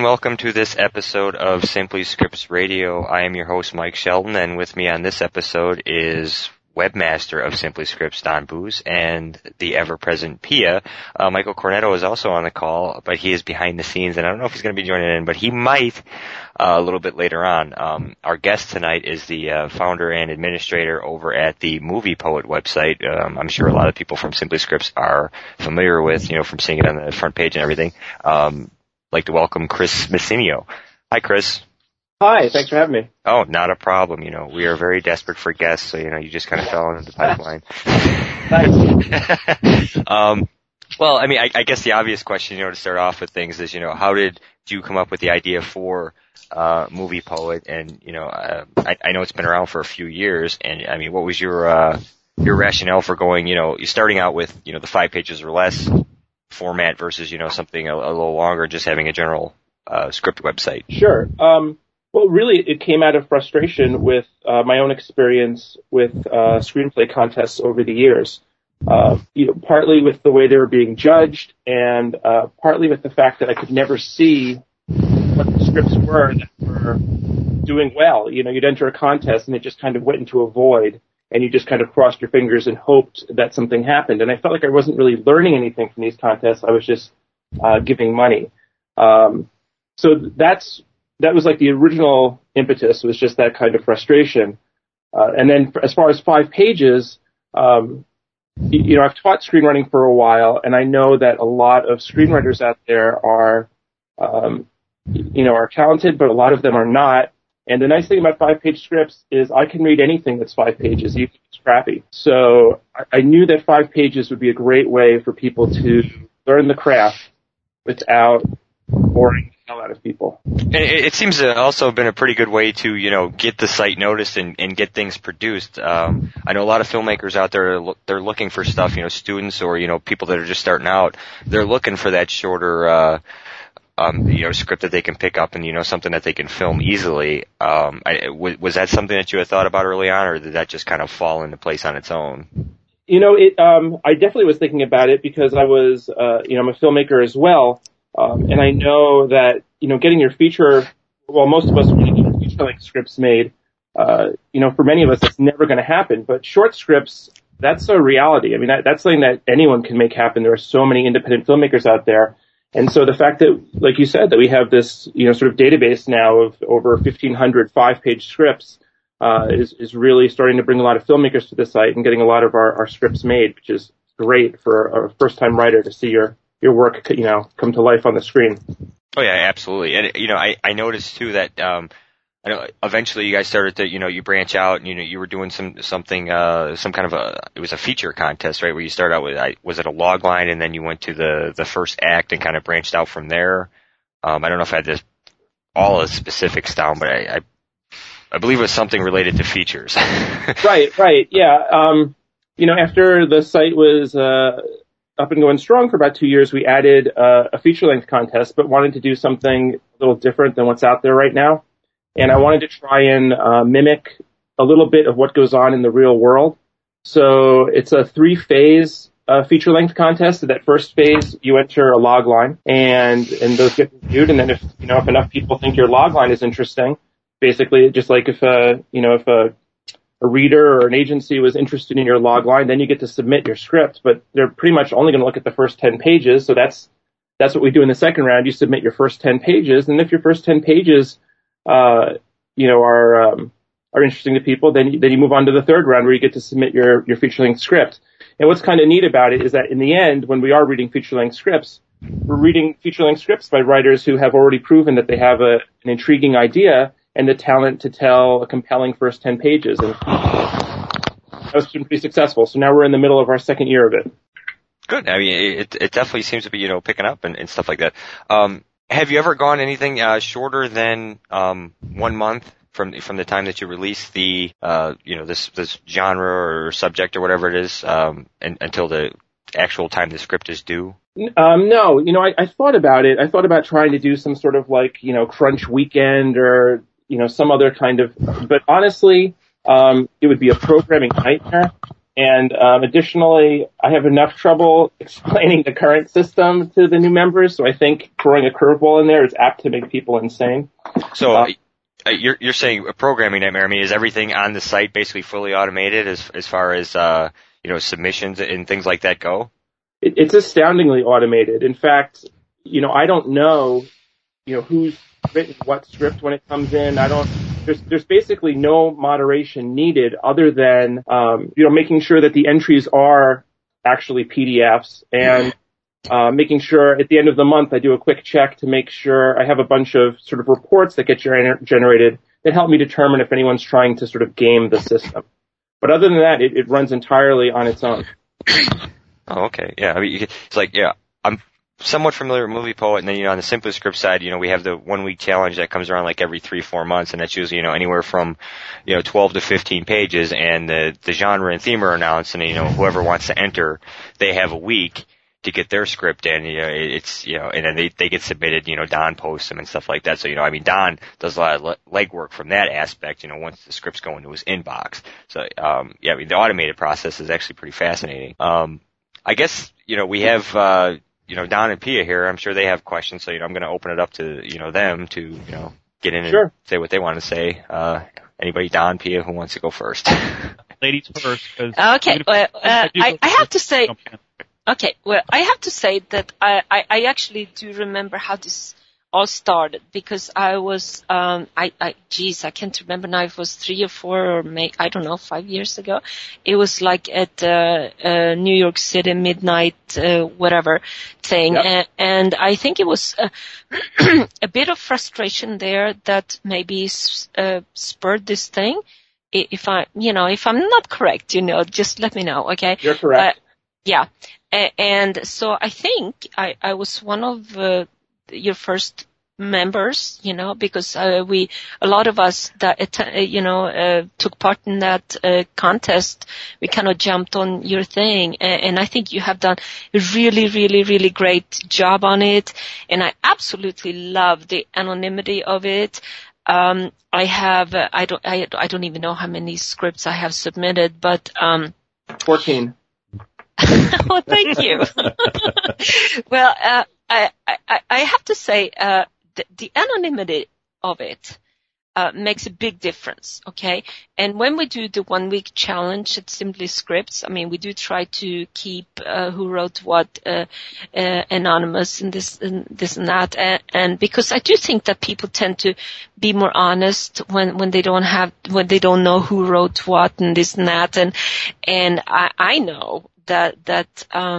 welcome to this episode of Simply Scripts Radio. I am your host, Mike Sheldon, and with me on this episode is webmaster of Simply Scripts, Don Booz, and the ever-present Pia. Michael Cornetto is also on the call, but he is behind the scenes, and I don't know if he's going to be joining in, but he might a little bit later on. Our guest tonight is the founder and administrator over at the Movie Poet website. I'm sure a lot of people from Simply Scripts are familiar with, from seeing it on the front page and everything. Like to welcome Chris Messinio. Hi, Chris. Hi, thanks for having me. Oh, not a problem. We are very desperate for guests, so, you just kind of fell into the pipeline. Thanks. Well, I guess the obvious question, to start off with things is, how did you come up with the idea for Movie Poet? And, I know it's been around for a few years, and, what was your rationale for going, you're starting out with, the 5 pages or less format versus, something a little longer, just having a general script website? Sure. Well, really, it came out of frustration with my own experience with screenplay contests over the years. Partly with the way they were being judged, and partly with the fact that I could never see what the scripts were that were doing well. You'd enter a contest, and it just kind of went into a void, and you just kind of crossed your fingers and hoped that something happened. And I felt like I wasn't really learning anything from these contests. I was just giving money. So that was like the original impetus, was just that kind of frustration. And then as far as 5 pages, I've taught screenwriting for a while, and I know that a lot of screenwriters out there are talented, but a lot of them are not. And the nice thing about 5-page scripts is I can read anything that's 5 pages, even if it's crappy. So I knew that 5 pages would be a great way for people to learn the craft without boring the hell out of people. And it seems to also have been a pretty good way to, get the site noticed and get things produced. I know a lot of filmmakers out there, they're looking for stuff, students or, people that are just starting out. They're looking for that shorter, script that they can pick up and, something that they can film easily. Was that something that you had thought about early on, or did that just kind of fall into place on its own? I definitely was thinking about it because I was, I'm a filmmaker as well. And I know that, getting your feature, most of us are going to get feature-length scripts made. For many of us, it's never going to happen. But short scripts, that's a reality. That's something that anyone can make happen. There are so many independent filmmakers out there. And so the fact that, like you said, that we have this, sort of database now of over 1,500 5-page scripts, is really starting to bring a lot of filmmakers to the site and getting a lot of our scripts made, which is great for a first-time writer to see your work, come to life on the screen. Oh yeah, absolutely. And, I noticed too that, I know eventually you guys started to, you branch out and, you were doing some kind of it was a feature contest, right? Where you started out with, was it a log line, and then you went to the first act and kind of branched out from there. I don't know if I had all the specifics down, but I believe it was something related to features. Right. Yeah. After the site was, up and going strong for about 2 years, we added a feature-length contest, but wanted to do something a little different than what's out there right now. And I wanted to try and mimic a little bit of what goes on in the real world. So it's a 3-phase feature-length contest. So that first phase, you enter a log line, and those get reviewed. And then if enough people think your log line is interesting, basically just like if a reader or an agency was interested in your log line, then you get to submit your script, but they're pretty much only going to look at the first 10 pages. So that's what we do in the second round. You submit your first 10 pages, and if your first 10 pages, are interesting to people, then you move on to the third round where you get to submit your feature-length script. And what's kind of neat about it is that in the end, when we are reading feature-length scripts, we're reading feature-length scripts by writers who have already proven that they have an intriguing idea and the talent to tell a compelling first 10 pages. And that's been pretty successful. So now we're in the middle of our second year of it. Good. It definitely seems to be, picking up and stuff like that. Have you ever gone anything shorter than 1 month from the time that you release the this genre or subject or whatever it is, until the actual time the script is due? No. I thought about it. I thought about trying to do some sort of crunch weekend or some other kind of, but honestly, it would be a programming nightmare. And additionally, I have enough trouble explaining the current system to the new members, so I think throwing a curveball in there is apt to make people insane. So you're saying a programming nightmare. I mean, is everything on the site basically fully automated as far as submissions and things like that go? It's astoundingly automated. In fact, I don't know, who's written what script when it comes in. There's basically no moderation needed other than, making sure that the entries are actually PDFs and, making sure at the end of the month I do a quick check to make sure I have a bunch of sort of reports that get generated that help me determine if anyone's trying to sort of game the system. But other than that, it runs entirely on its own. Oh, okay. Yeah. I mean, it's like, yeah, I'm somewhat familiar with Movie Poet, and then, on the SimpliScript side, we have the 1 week challenge that comes around like every 3-4 months, and that's usually, anywhere from, 12 to 15 pages, and the genre and theme are announced, and, whoever wants to enter, they have a week to get their script in, and then they get submitted, Don posts them and stuff like that. So, Don does a lot of legwork from that aspect, once the scripts go into his inbox. So, the automated process is actually pretty fascinating. I guess, we have, Don and Pia here. I'm sure they have questions. So, I'm going to open it up to, them to, get in and say what they want to say. Anybody, Don, Pia, who wants to go first? Ladies first. Okay. I have to say, okay. Well, I have to say that I actually do remember how this all started, because I was, I can't remember now if it was 3 or 4 or I don't know, 5 years ago. It was like at, New York City midnight, whatever thing. Yep. And I think it was, a bit of frustration there that maybe, spurred this thing. If I'm not correct, just let me know, okay? You're correct. Yeah. And so I think I was one of, your first members, because a lot of us that took part in that contest, we kind of jumped on your thing, and I think you have done a really, really, really great job on it, and I absolutely love the anonymity of it. I don't even know how many scripts I have submitted, but 14. Well, thank you. Well, I have to say, the anonymity of it, makes a big difference. Okay. And when we do the 1 week challenge at SimpliScripts, I mean, we do try to keep, who wrote what, anonymous and this and that. And because I do think that people tend to be more honest when they don't know who wrote what and this and that. And I know that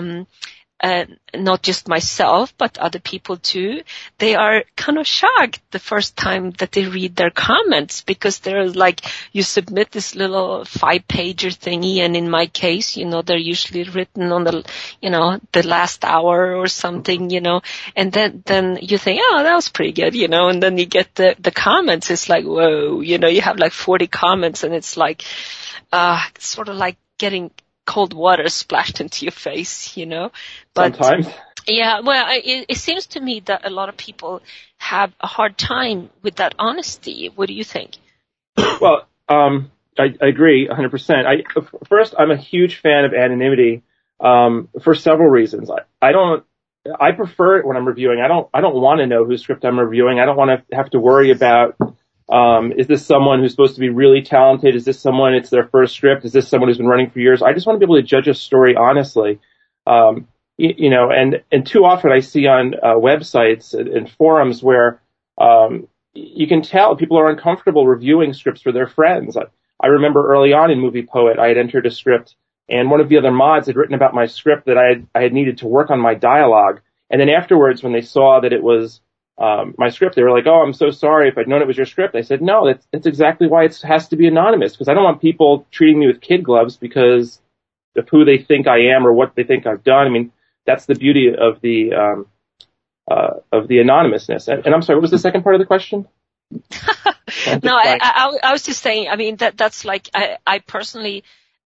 not just myself, but other people too, they are kind of shocked the first time that they read their comments, because they're like, you submit this little 5-pager thingy, and in my case, they're usually written on the last hour or something, and then you think, oh, that was pretty good, and then you get the comments, it's like, whoa, you have like 40 comments, and it's like, sort of like getting cold water splashed into your face, But sometimes. Yeah, well, it seems to me that a lot of people have a hard time with that honesty. What do you think? Well, I agree 100%. First, I'm a huge fan of anonymity, for several reasons. I prefer it when I'm reviewing. I don't want to know whose script I'm reviewing. I don't want to have to worry about, is this someone who's supposed to be really talented? Is this someone, it's their first script? Is this someone who's been running for years? I just want to be able to judge a story honestly. And too often I see on websites and forums where you can tell people are uncomfortable reviewing scripts for their friends. I remember early on in Movie Poet, I had entered a script, and one of the other mods had written about my script that I had needed to work on my dialogue. And then afterwards, when they saw that it was my script, they were like, "Oh, I'm so sorry. If I'd known it was your script." I said, "No, that's exactly why it has to be anonymous, because I don't want people treating me with kid gloves because of who they think I am or what they think I've done." I mean, that's the beauty of the anonymousness. And I'm sorry, what was the second part of the question? No, I was just saying, I mean, that's like, I personally,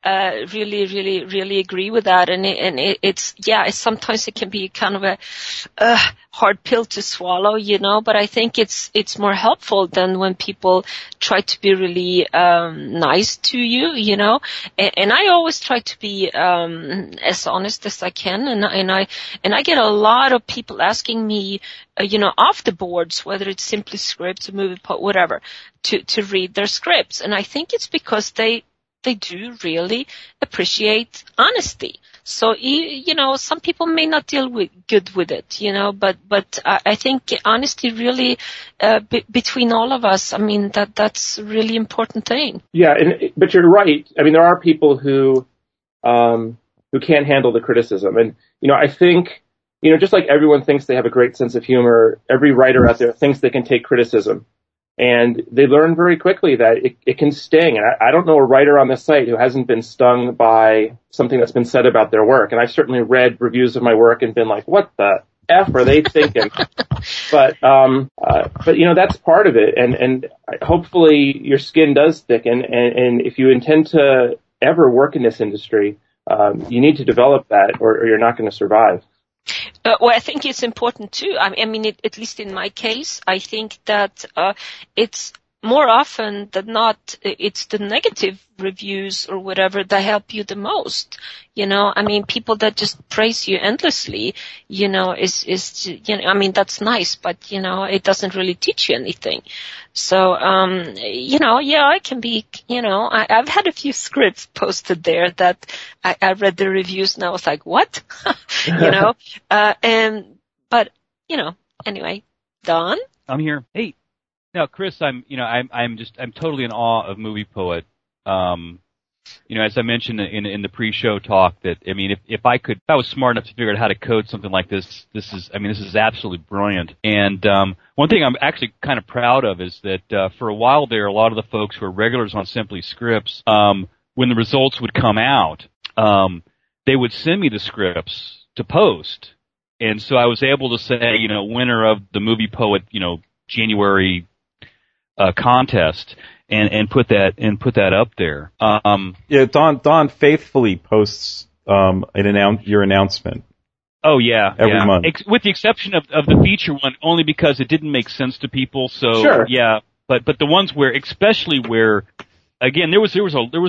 really agree with that. And sometimes it can be kind of a hard pill to swallow, but I think it's more helpful than when people try to be really nice to you, and I always try to be as honest as I can, and I get a lot of people asking me off the boards, whether it's Simply Scripts or MoviePod, whatever, to read their scripts, and I think it's because they do really appreciate honesty. So, some people may not deal good with it, but I think honesty really, between all of us, I mean, that's a really important thing. Yeah, but you're right. I mean, there are people who can't handle the criticism. And, I think, just like everyone thinks they have a great sense of humor, every writer out there thinks they can take criticism. And they learn very quickly that it can sting. And I don't know a writer on this site who hasn't been stung by something that's been said about their work. And I've certainly read reviews of my work and been like, what the F are they thinking? But that's part of it. And hopefully your skin does thicken. And if you intend to ever work in this industry, you need to develop that or you're not going to survive. Well, I think it's important too. I mean, at least in my case, I think that it's more often than not, it's the negative reviews or whatever that help you the most. I mean, people that just praise you endlessly, I mean, that's nice, but, it doesn't really teach you anything. So, I can be, I've had a few scripts posted there that I read the reviews and I was like, what? Anyway, Don? I'm here. Hey. Now, Chris, I'm totally in awe of Movie Poet. As I mentioned in the pre-show talk that, I mean, if I was smart enough to figure out how to code something like this, this is absolutely brilliant. And, one thing I'm actually kind of proud of is that, for a while there, a lot of the folks who are regulars on Simply Scripts, when the results would come out, they would send me the scripts to post. And so I was able to say, winner of the Movie Poet, January contest and put that up there. Don faithfully posts your announcement. Oh yeah, every month. With the exception of the feature one, only because it didn't make sense to people. So sure. Yeah, but the ones where, especially where, again, there was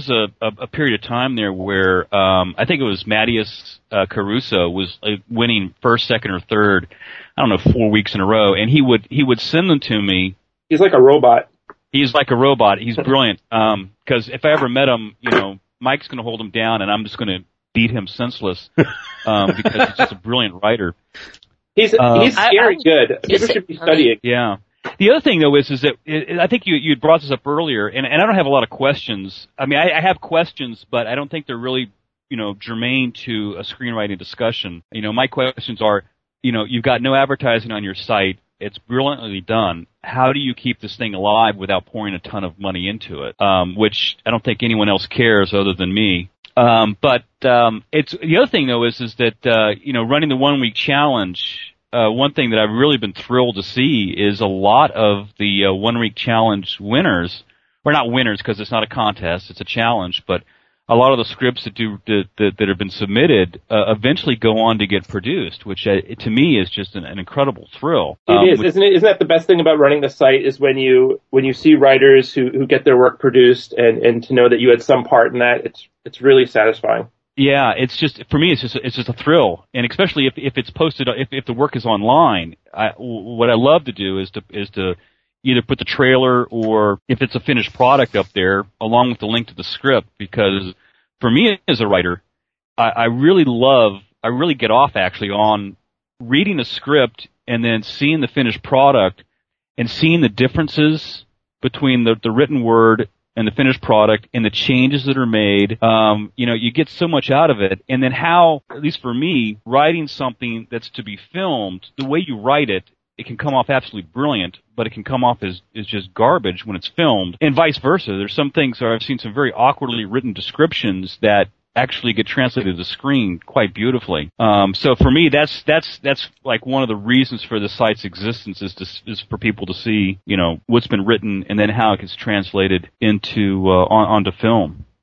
a period of time there where I think it was Mattias Caruso was winning first, second, or third. I don't know, 4 weeks in a row, and he would send them to me. He's like a robot. He's like a robot. He's brilliant. Because if I ever met him, Mike's going to hold him down, and I'm just going to beat him senseless. Because he's just a brilliant writer. He's scary good. People should be studying. Yeah. The other thing though is that I think you brought this up earlier, and I don't have a lot of questions. I mean, I have questions, but I don't think they're really germane to a screenwriting discussion. My questions are, you've got no advertising on your site. It's brilliantly done. How do you keep this thing alive without pouring a ton of money into it? Which I don't think anyone else cares other than me. But it's the other thing though is that running the 1 week challenge. One thing that I've really been thrilled to see is a lot of the 1 week challenge winners, or not winners because it's not a contest, it's a challenge, but a lot of the scripts that have been submitted eventually go on to get produced, which to me is just an incredible thrill. It is, isn't it? Isn't that the best thing about running the site is when you see writers who get their work produced and to know that you had some part in that, it's really satisfying. Yeah, it's just, for me, it's just a thrill, and especially if it's posted, if the work is online. What I love to do is to either put the trailer or if it's a finished product up there along with the link to the script, because for me as a writer, I really get off actually on reading a script and then seeing the finished product and seeing the differences between the written word and the finished product and the changes that are made. You get so much out of it. And then how, at least for me, writing something that's to be filmed, the way you write it, it can come off absolutely brilliant, but it can come off as just garbage when it's filmed, and vice versa. There's some things where I've seen some very awkwardly written descriptions that actually get translated to the screen quite beautifully. So for me, that's like one of the reasons for the site's existence is for people to see, what's been written and then how it gets translated into onto film.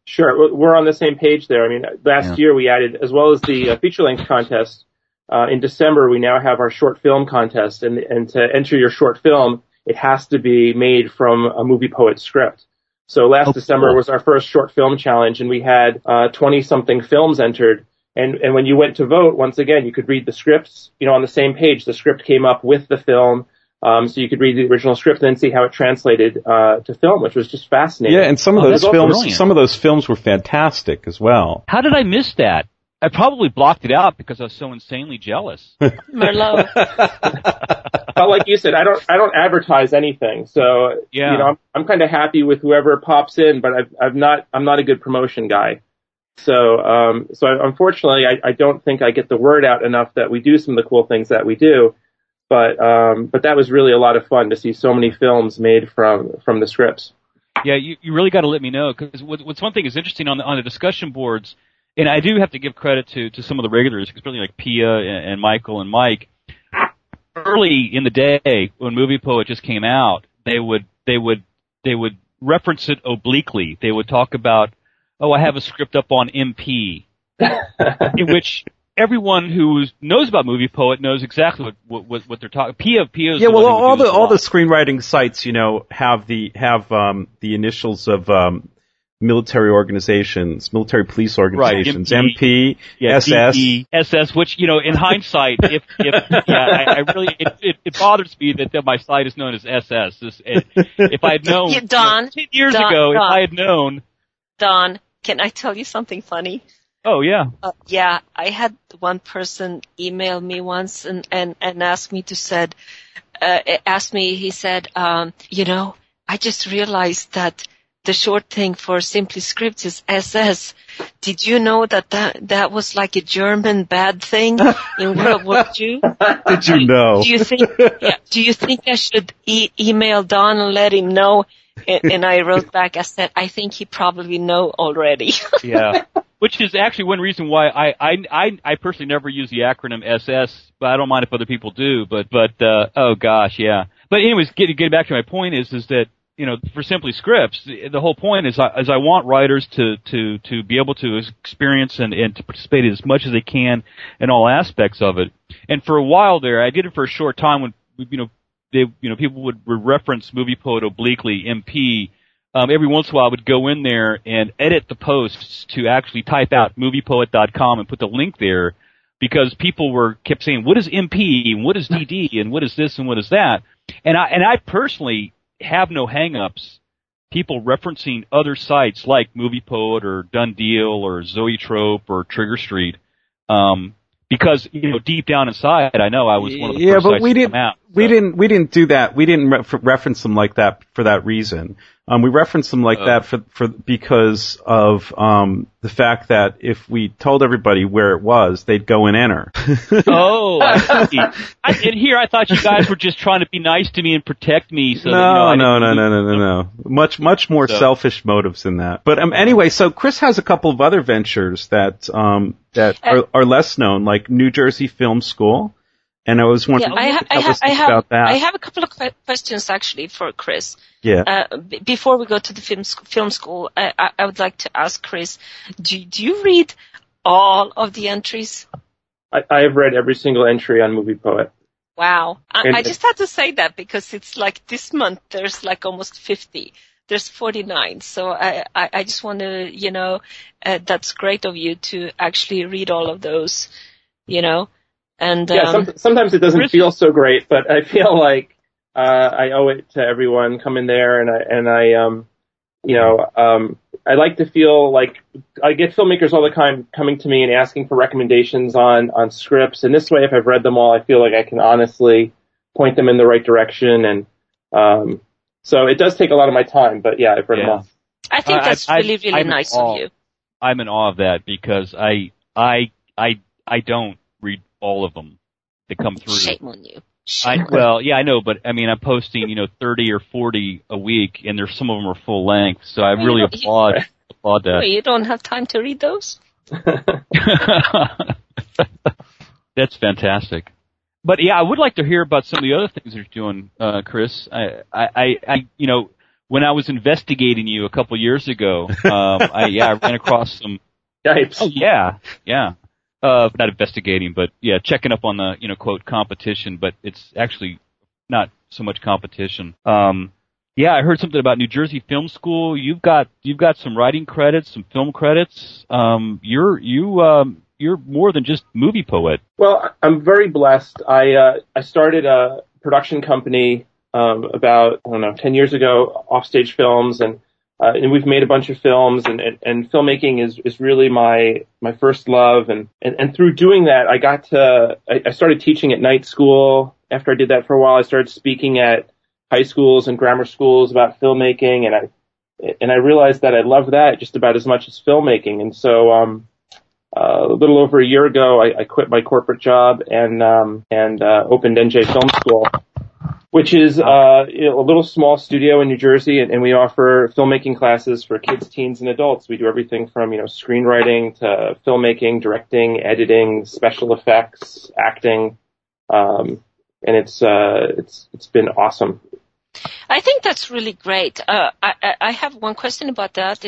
Sure, we're on the same page there. I mean, last year we added, as well as the feature-length contest, in December we now have our short film contest, and to enter your short film, it has to be made from a Movie Poet script. So last December was our first short film challenge, and we had 20-something films entered. And when you went to vote, once again, you could read the scripts, on the same page. The script came up with the film. So you could read the original script and then see how it translated to film, which was just fascinating. Yeah, and some of those films were fantastic as well. How did I miss that? I probably blocked it out because I was so insanely jealous. Merlot. Well, like you said, I don't advertise anything, so I'm kind of happy with whoever pops in, but I'm not a good promotion guy. So unfortunately, I don't think I get the word out enough that we do some of the cool things that we do. But that was really a lot of fun to see so many films made from the scripts. Yeah, you really got to let me know, because what's one thing is interesting on the discussion boards, and I do have to give credit to some of the regulars, especially like Pia and Michael and Mike. Early in the day, when Movie Poet just came out, they would reference it obliquely. They would talk about, I have a script up on MP, in which everyone who knows about Movie Poet knows exactly what they're talking. Pia. Yeah, well, all the screenwriting sites, have the initials of military organizations, military police organizations, right, MP, SS, DE, SS. Which in hindsight, I really it bothers me that my site is known as SS. If I had known, Don, 10 years ago, if I had known, Don, can I tell you something funny? Oh, yeah. I had one person email me once and ask me he said, I just realized that the short thing for Simply Scripts is SS. Did you know that was like a German bad thing in World War II? Did you know? Do you think I should email Don and let him know? And I wrote back, I said, I think he probably know already. Yeah. Which is actually one reason why I personally never use the acronym SS, but I don't mind if other people do. But oh gosh, yeah. But anyways, getting back to my point is that for Simply Scripts, the whole point is I want writers to be able to experience and to participate as much as they can in all aspects of it. And for a while there, I did it for a short time when people would reference Movie Poet obliquely, MP. Every once in a while I would go in there and edit the posts to actually type out moviepoet.com and put the link there, because people kept saying, what is MP and what is DD and what is this and what is that? And I personally have no hang-ups people referencing other sites like Movie Poet or Done Deal or Zoetrope or Trigger Street. Because, deep down inside, I know I was one of the first sites to come out. We didn't do that. We didn't reference them like that for that reason. We referenced them like that because of the fact that if we told everybody where it was, they'd go and enter. Oh, I see. And here I thought you guys were just trying to be nice to me and protect me. So No. Much more selfish motives than that. But anyway, so Chris has a couple of other ventures that are less known, like New Jersey Film School. And I was wondering about that. I have a couple of questions actually for Chris. Yeah. Before we go to the film school, I would like to ask Chris, do you read all of the entries? I have read every single entry on Movie Poet. Wow. I just had to say that because it's like this month there's like almost 50. There's 49. So I just want to, that's great of you to actually read all of those, And sometimes it doesn't feel so great, but I feel like I owe it to everyone coming there, I like to feel like I get filmmakers all the time coming to me and asking for recommendations on scripts, and this way, if I've read them all, I feel like I can honestly point them in the right direction, and so it does take a lot of my time, but yeah, I've read them all. I think that's really nice of you. I'm in awe of that because I don't read all of them that come through. Shame on you. I know, but I mean, I'm posting, 30 or 40 a week, and some of them are full length, so I really applaud that. Wait, you don't have time to read those? That's fantastic. But yeah, I would like to hear about some of the other things you're doing, Chris. when I was investigating you a couple years ago, I ran across some. Yipes. Oh yeah. Not investigating, but yeah, checking up on the, quote, competition, but it's actually not so much competition. Yeah, I heard something about New Jersey Film School. You've got some writing credits, some film credits. You're more than just movie poet. Well, I'm very blessed. I started a production company, about, 10 years ago, Offstage Films, and we've made a bunch of films, and filmmaking is really my first love, and through doing that, I started teaching at night school. After I did that for a while, I started speaking at high schools and grammar schools about filmmaking, and I realized that I loved that just about as much as filmmaking, and so a little over a year ago, I quit my corporate job and opened NJ Film School, which is a little small studio in New Jersey, and we offer filmmaking classes for kids, teens, and adults. We do everything from screenwriting to filmmaking, directing, editing, special effects, acting, and it's been awesome. I think that's really great. I have one question about that.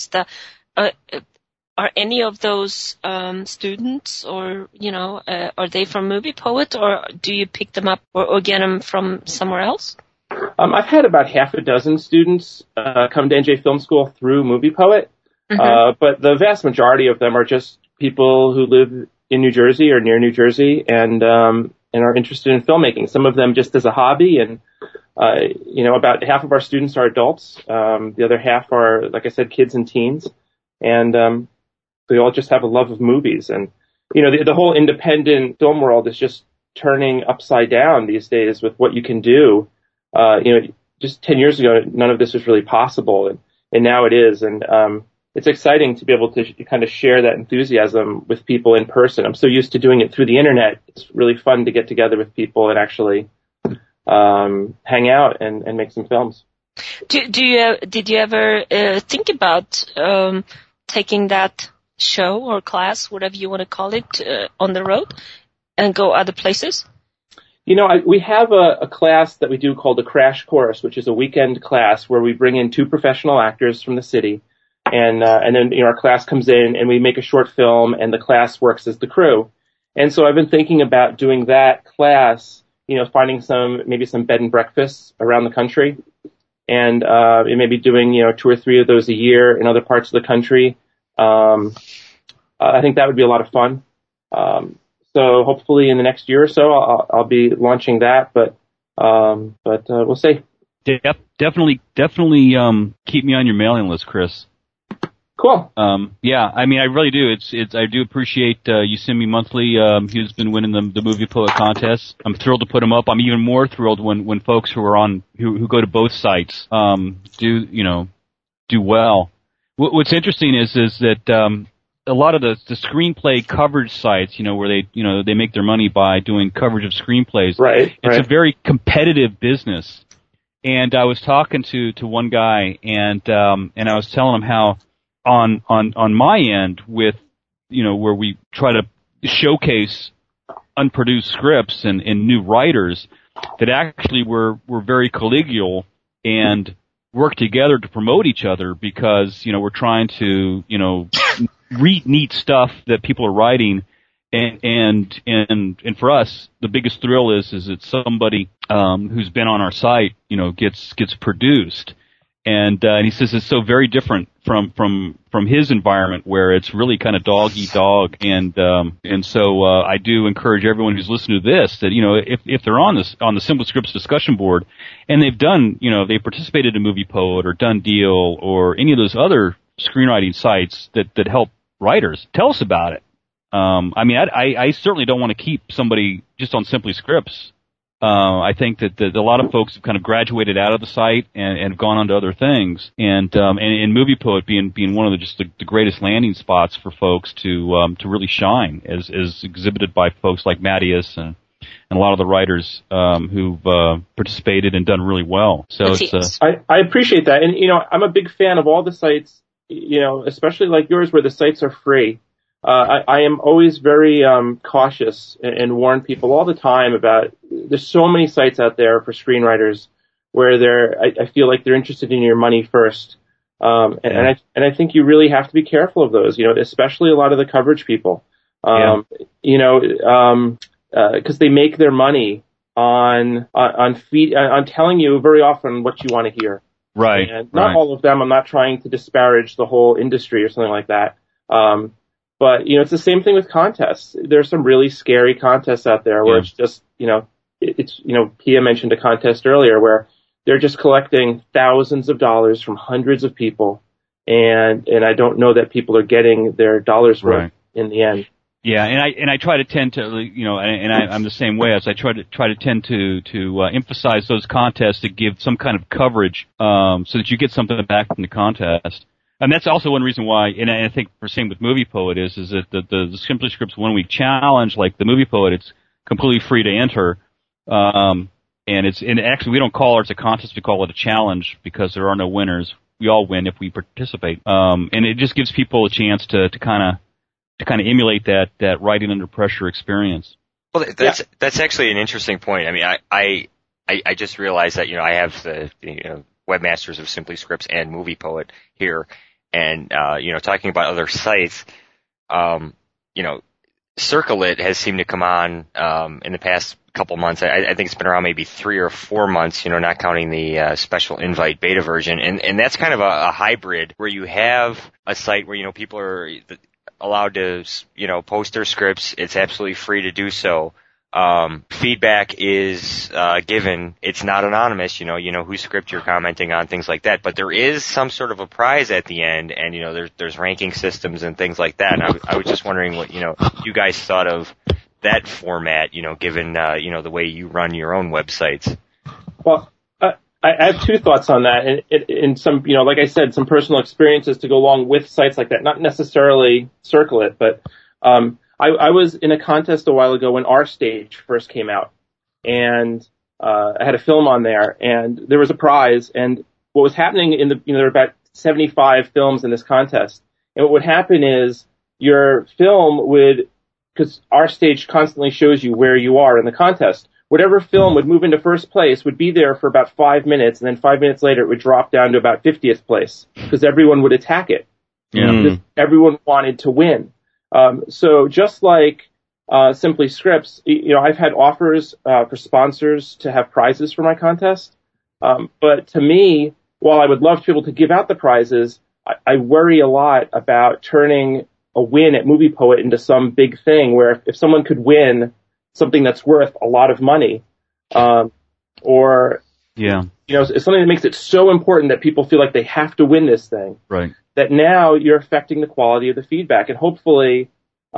Are any of those students, or are they from Movie Poet, or do you pick them up or get them from somewhere else? I've had about half a dozen students come to NJ Film School through Movie Poet, but the vast majority of them are just people who live in New Jersey or near New Jersey and are interested in filmmaking. Some of them just as a hobby, and about half of our students are adults. The other half are, like I said, kids and teens, and they all just have a love of movies. And, the whole independent film world is just turning upside down these days with what you can do. Just 10 years ago, none of this was really possible. And now it is. And, it's exciting to be able to kind of share that enthusiasm with people in person. I'm so used to doing it through the internet. It's really fun to get together with people and actually, hang out and make some films. Did you ever, think about, taking that show or class, whatever you want to call it, on the road and go other places? We have a class that we do called the Crash Course, which is a weekend class where we bring in 2 professional actors from the city, and then our class comes in and we make a short film, and the class works as the crew. And so I've been thinking about doing that class, finding maybe some bed and breakfasts around the country, and maybe doing 2 or 3 of those a year in other parts of the country. I think that would be a lot of fun. So hopefully in the next year or so, I'll be launching that, but we'll see. Definitely, keep me on your mailing list, Chris. Cool. Yeah, I mean, I really do. I do appreciate, you send me monthly, who's been winning the Movie Poet contest. I'm thrilled to put him up. I'm even more thrilled when folks who go to both sites, do well. What's interesting is that, a lot of the screenplay coverage sites, where they make their money by doing coverage of screenplays. Right. It's a very competitive business. And I was talking to one guy and I was telling him how on my end with, where we try to showcase unproduced scripts and new writers, that actually we're very collegial and work together to promote each other because, we're trying to, read neat stuff that people are writing. And for us, the biggest thrill is that somebody, who's been on our site, gets produced. And he says it's so very different from his environment where it's really kind of dog eat dog. And so, I do encourage everyone who's listening to this that, if they're on the Simple Scripts discussion board and they've done, they participated in Movie Poet or Done Deal or any of those other screenwriting sites that help writers, tell us about it. I certainly don't want to keep somebody just on Simply Scripts. I think that a lot of folks have kind of graduated out of the site and have gone on to other things. And Movie Poet being one of the greatest landing spots for folks to really shine as exhibited by folks like Mattias and a lot of the writers, who've, participated and done really well. So I appreciate that. And, I'm a big fan of all the sites, especially like yours where the sites are free. I am always very cautious and warn people all the time about there's so many sites out there for screenwriters where I feel like they're interested in your money first. And I think you really have to be careful of those, especially a lot of the coverage people, because they make their money on telling you very often what you want to hear. Right. And not all of them. I'm not trying to disparage the whole industry or something like that. But it's the same thing with contests. There's some really scary contests out there where it's just, Pia mentioned a contest earlier where they're just collecting thousands of dollars from hundreds of people, and I don't know that people are getting their dollars worth in the end. Yeah, and I try to tend to, I'm the same way, as I try to tend to emphasize those contests to give some kind of coverage, so that you get something back from the contest. And that's also one reason why, and I think the same with Movie Poet is that the Simply Scripts 1 week challenge, like the Movie Poet, it's completely free to enter. And actually we don't call it a contest, we call it a challenge because there are no winners. We all win if we participate. And it just gives people a chance to kind of emulate that writing under pressure experience. Well, that's actually an interesting point. I mean, I just realized that, I have the webmasters of Simply Scripts and Movie Poet here, and, talking about other sites, Circle-It has seemed to come on, in the past couple months. I think it's been around maybe 3 or 4 months, not counting the special invite beta version. And that's kind of a hybrid where you have a site where, people are allowed to, post their scripts. It's absolutely free to do so. Feedback is given. It's not anonymous, whose script you're commenting on, things like that. But there is some sort of a prize at the end, and there's ranking systems and things like that. And I was just wondering what you guys thought of that format, given the way you run your own websites. Well, I have 2 thoughts on that, and some, like I said, some personal experiences to go along with sites like that. Not necessarily Circle-It, but I was in a contest a while ago when Our Stage first came out, and I had a film on there, and there was a prize. And what was happening there were about 75 films in this contest, and what would happen is your film would, because Our Stage constantly shows you where you are in the contest, whatever film would move into first place would be there for about 5 minutes, and then 5 minutes later it would drop down to about 50th place because everyone would attack it. Because everyone wanted to win. So just like Simply Scripts, I've had offers for sponsors to have prizes for my contest. But to me, while I would love to be able to give out the prizes, I worry a lot about turning a win at Movie Poet into some big thing where if someone could win something that's worth a lot of money, or it's something that makes it so important that people feel like they have to win this thing. Right. That now you're affecting the quality of the feedback, and hopefully,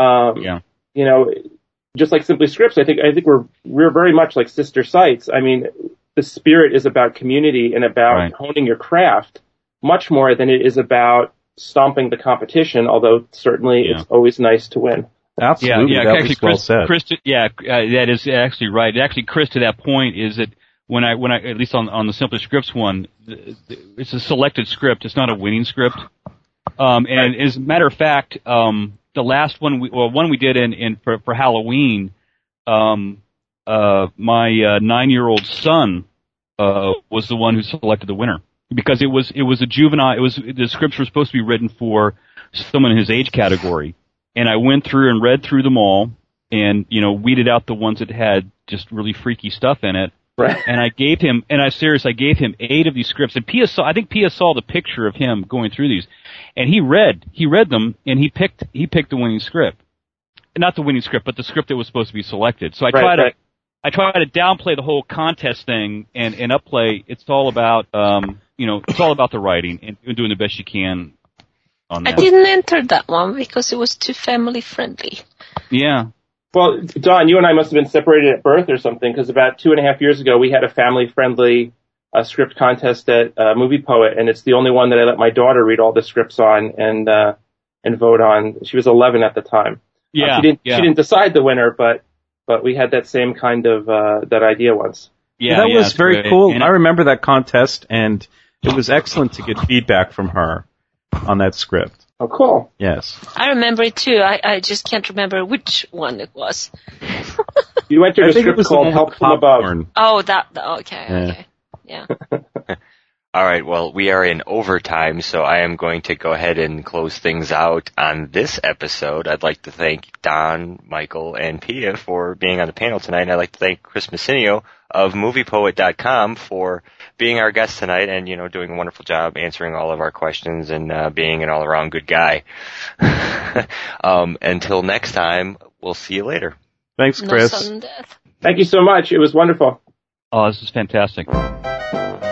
just like Simply Scripts, I think we're very much like sister sites. I mean, the spirit is about community and about honing your craft much more than it is about stomping the competition. Although certainly it's always nice to win. Absolutely, that actually, was well said. Chris, that is actually right. Actually, Chris, to that point, is that when I at least on the Simply Scripts one, it's a selected script. It's not a winning script. And as a matter of fact, the last one we did for Halloween, my 9-year-old son was the one who selected the winner because it was a juvenile. The scripts were supposed to be written for someone in his age category. And I went through and read through them all and, weeded out the ones that had just really freaky stuff in it. Right. And I gave him 8 of these scripts. And I think Pia saw the picture of him going through these. And he read them and he picked the winning script. Not the winning script, but the script that was supposed to be selected. So I try to downplay the whole contest thing and upplay. It's all about, it's all about the writing and doing the best you can. I didn't enter that one because it was too family friendly. Yeah. Well, Don, you and I must have been separated at birth or something because about 2.5 years ago we had a family friendly script contest at Movie Poet, and it's the only one that I let my daughter read all the scripts on and vote on. She was 11 at the time. Yeah. She didn't decide the winner, but we had that same kind of that idea once. Yeah, that was very cool. And I remember that contest, and it was excellent to get feedback from her on that script. Oh, cool. Yes. I remember it too. I just can't remember which one it was. You entered a script called Help from Above. Oh, okay. Yeah. All right, well, we are in overtime, so I am going to go ahead and close things out on this episode. I'd like to thank Don, Michael, and Pia for being on the panel tonight, and I'd like to thank Chris Messinio of MoviePoet.com for being our guest tonight and, doing a wonderful job answering all of our questions and being an all-around good guy. Until next time, we'll see you later. Thanks, Chris. Thank you so much. It was wonderful. Oh, this is fantastic.